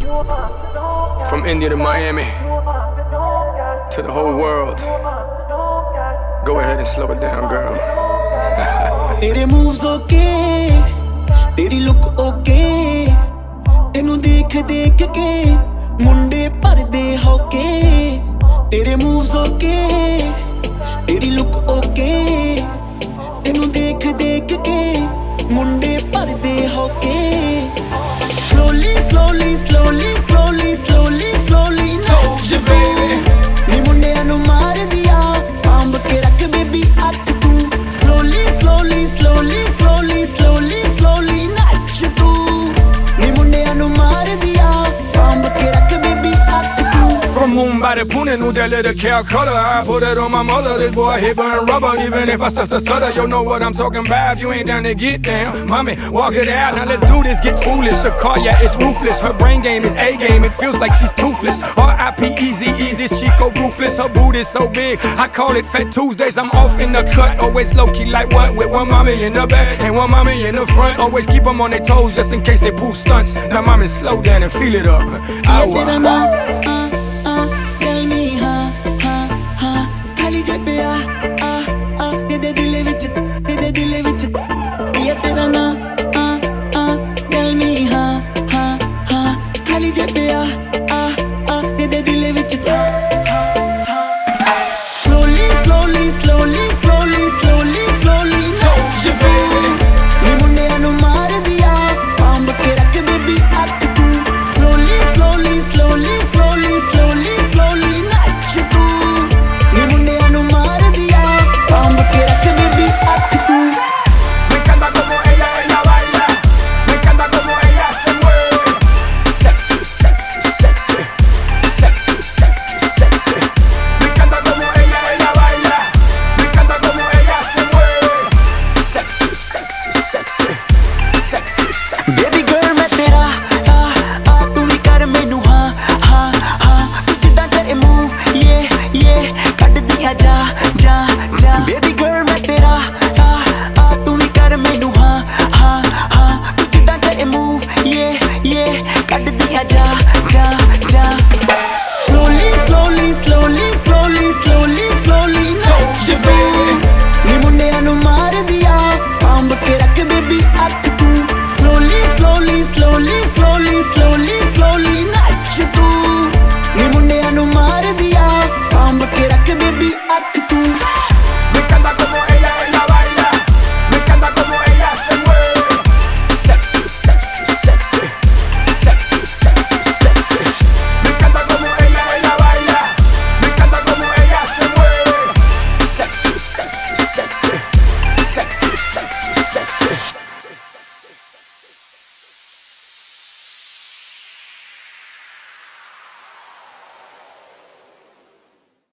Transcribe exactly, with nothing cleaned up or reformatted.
From India to Miami, to the whole world. Go ahead and slow it down, girl. तेरे moves okay, तेरी look okay. तेनू देख देख के मुंडे भरदे होके. तेरे moves okay, तेरी look okay. तेनू देख देख के मुंडे भरदे होके. Slowly, slowly, slowly, slowly, slowly, slowly. Told you, baby. नी मुंडियां नू मार दिया, सांभ के रख baby अख तू. Slowly, slowly, slowly, slowly, slowly, slowly नाच तू. नी मुंडियां नू मार दिया, सांभ के रख baby अख तू. From Mumbai to Pune, New Delhi to Calcutta, I put it on my mother. This boy hit burn rubber, even if I start to stutter. You know what I'm talking about. You ain't down to get down, mommy, walk it out. Now let's do this, get foolish. The car, yeah, it's ruthless. Her brain game is A game. It feels like she's toothless. R I P E Z E, this Chico ruthless. Her boot is so big, I call it Fat Tuesdays. I'm off in the cut, always low key like what? With one mommy in the back and one mommy in the front. Always keep them on their toes just in case they pull stunts. Now mommy, slow down and feel it up. ये तेरा ना आ आ tell me हाँ हाँ हाँ खाली जेबे आ आ आ दे दे दिले विच दे दे दिले विच. ये तेरा ना आ आ tell me हाँ हाँ हाँ खाली जेबे